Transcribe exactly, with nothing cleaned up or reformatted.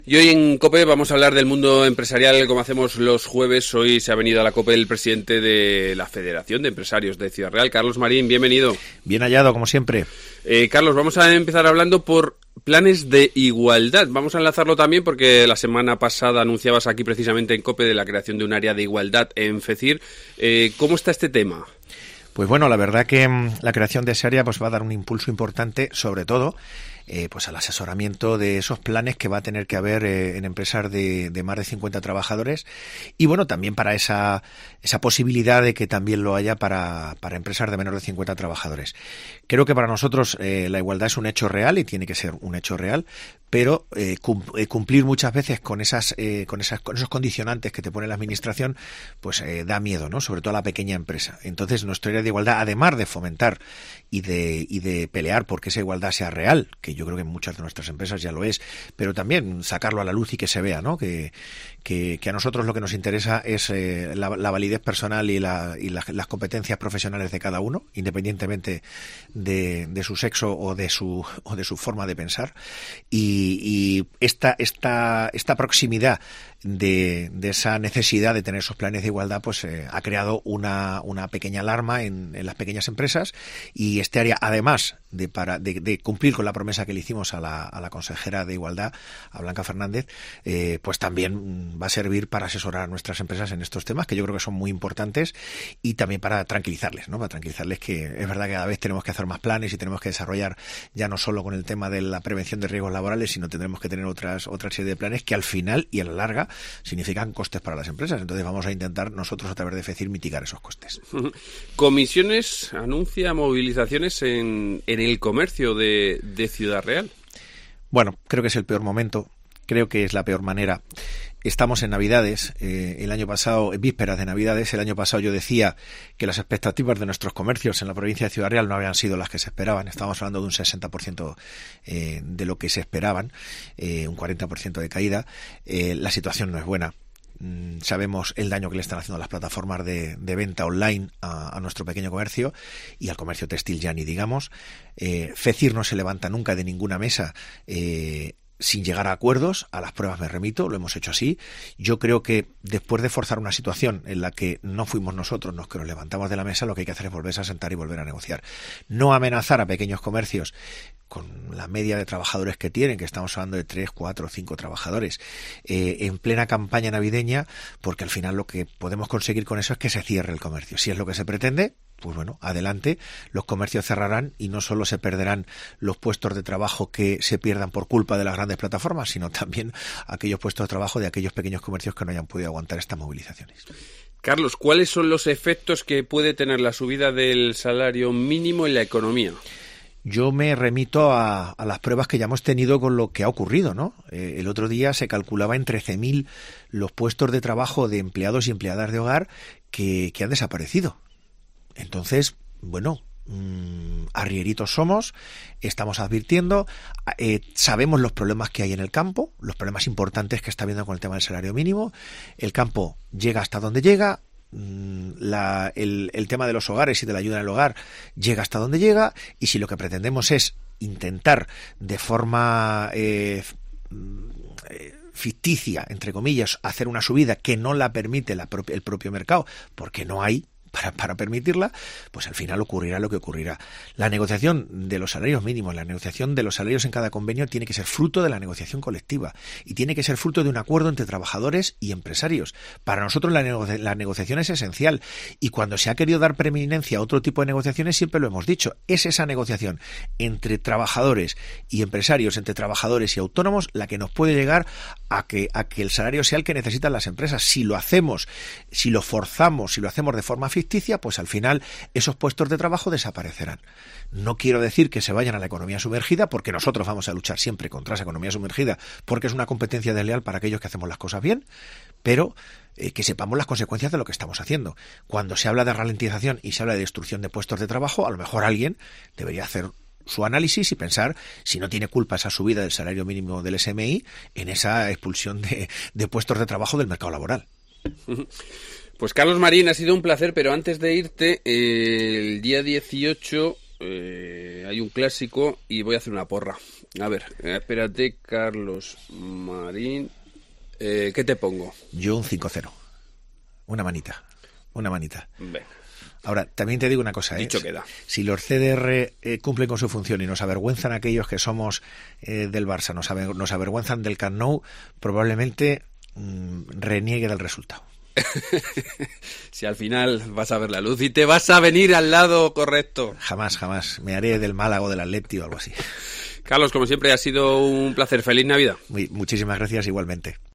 Y hoy en COPE vamos a hablar del mundo empresarial como hacemos los jueves. Hoy se ha venido a la COPE el presidente de la Federación de Empresarios de Ciudad Real, Carlos Marín, bienvenido. Bien hallado, como siempre. Eh, Carlos, vamos a empezar hablando por planes de igualdad. Vamos a enlazarlo también porque la semana pasada anunciabas aquí precisamente en COPE de la creación de un área de igualdad en FECIR. Eh, ¿Cómo está este tema? Pues bueno, la verdad que mmm, la creación de esa área pues va a dar un impulso importante, sobre todo eh, pues al asesoramiento de esos planes que va a tener que haber eh, en empresas de, de más de cincuenta trabajadores y bueno, también para esa esa posibilidad de que también lo haya para, para empresas de menos de cincuenta trabajadores. Creo que para nosotros eh, la igualdad es un hecho real y tiene que ser un hecho real, pero eh, cum, eh, cumplir muchas veces con esas eh, con esas con esos condicionantes que te pone la administración, pues eh, da miedo, ¿no? Sobre todo a la pequeña empresa. Entonces, nuestra área de igualdad, además de fomentar y de y de pelear porque esa igualdad sea real, que yo creo que en muchas de nuestras empresas ya lo es, pero también sacarlo a la luz y que se vea, ¿no? Que que, que a nosotros lo que nos interesa es eh, la, la validez personal y, la, y la, las competencias profesionales de cada uno, independientemente de, de su sexo o de su o de su forma de pensar. Y, y esta esta esta proximidad de, de esa necesidad de tener esos planes de igualdad pues eh, ha creado una, una pequeña alarma en, en las pequeñas empresas y este área, además de para de, de cumplir con la promesa que le hicimos a la, a la consejera de Igualdad, a Blanca Fernández, eh, pues también va a servir para asesorar a nuestras empresas en estos temas que yo creo que son muy importantes y también para tranquilizarles, ¿no? Para tranquilizarles que es verdad que cada vez tenemos que hacer más planes y tenemos que desarrollar ya no solo con el tema de la prevención de riesgos laborales, sino tendremos que tener otras otra serie de planes que al final y a la larga significan costes para las empresas. Entonces vamos a intentar nosotros a través de FECIR mitigar esos costes. Comisiones anuncia movilizaciones en, en el comercio de, de Ciudad Real. Bueno, creo que es el peor momento, creo que es la peor manera. Estamos en Navidades, eh, el año pasado, en vísperas de Navidades, el año pasado yo decía que las expectativas de nuestros comercios en la provincia de Ciudad Real no habían sido las que se esperaban. Estábamos hablando de un sesenta por ciento eh, de lo que se esperaban, eh, un cuarenta por ciento de caída. Eh, la situación no es buena. Mm, sabemos el daño que le están haciendo las plataformas de, de venta online a, a nuestro pequeño comercio y al comercio textil ya ni digamos. Eh, FECIR no se levanta nunca de ninguna mesa eh, sin llegar a acuerdos. A las pruebas me remito, lo hemos hecho así. Yo creo que después de forzar una situación en la que no fuimos nosotros los que nos levantamos de la mesa, lo que hay que hacer es volverse a sentar y volver a negociar. No amenazar a pequeños comercios con la media de trabajadores que tienen, que estamos hablando de tres, cuatro, cinco trabajadores, eh, en plena campaña navideña, porque al final lo que podemos conseguir con eso es que se cierre el comercio. Si es lo que se pretende, pues bueno, adelante, los comercios cerrarán y no solo se perderán los puestos de trabajo que se pierdan por culpa de las grandes plataformas, sino también aquellos puestos de trabajo de aquellos pequeños comercios que no hayan podido aguantar estas movilizaciones. Carlos, ¿cuáles son los efectos que puede tener la subida del salario mínimo en la economía? Yo me remito a, a las pruebas que ya hemos tenido con lo que ha ocurrido, ¿no? Eh, el otro día se calculaba en trece mil los puestos de trabajo de empleados y empleadas de hogar que, que han desaparecido. Entonces, bueno, mmm, arrieritos somos, estamos advirtiendo, eh, sabemos los problemas que hay en el campo, los problemas importantes que está habiendo con el tema del salario mínimo. El campo llega hasta donde llega. La, el, el tema de los hogares y de la ayuda en el hogar llega hasta donde llega, y si lo que pretendemos es intentar de forma eh, ficticia, entre comillas, hacer una subida que no la permite la pro- el propio mercado, porque no hay Para, para permitirla, pues al final ocurrirá lo que ocurrirá. La negociación de los salarios mínimos, la negociación de los salarios en cada convenio tiene que ser fruto de la negociación colectiva y tiene que ser fruto de un acuerdo entre trabajadores y empresarios. Para nosotros la, nego- la negociación es esencial, y cuando se ha querido dar preeminencia a otro tipo de negociaciones siempre lo hemos dicho, es esa negociación entre trabajadores y empresarios, entre trabajadores y autónomos, la que nos puede llegar a que, a que el salario sea el que necesitan las empresas. Si lo hacemos, si lo forzamos, si lo hacemos de forma ficticia, pues al final esos puestos de trabajo desaparecerán. No quiero decir que se vayan a la economía sumergida, porque nosotros vamos a luchar siempre contra esa economía sumergida, porque es una competencia desleal para aquellos que hacemos las cosas bien, pero eh, que sepamos las consecuencias de lo que estamos haciendo. Cuando se habla de ralentización y se habla de destrucción de puestos de trabajo, a lo mejor alguien debería hacer su análisis y pensar si no tiene culpa esa subida del salario mínimo del S M I en esa expulsión de, de puestos de trabajo del mercado laboral. Pues Carlos Marín, ha sido un placer, pero antes de irte, eh, el día dieciocho eh, hay un clásico y voy a hacer una porra. A ver, eh, espérate, Carlos Marín. Eh, ¿Qué te pongo? Yo un cinco cero. Una manita. Una manita. Venga. Ahora, también te digo una cosa, ¿eh? Dicho queda. Si los C D R eh, cumplen con su función y nos avergüenzan aquellos que somos eh, del Barça, nos, aver, nos avergüenzan del Camp Nou, probablemente mmm, reniegue del resultado. Si al final vas a ver la luz y te vas a venir al lado correcto. Jamás, jamás. Me haré del Málaga o del Atleti o algo así. Carlos, como siempre, ha sido un placer. Feliz Navidad. Muy, muchísimas gracias igualmente.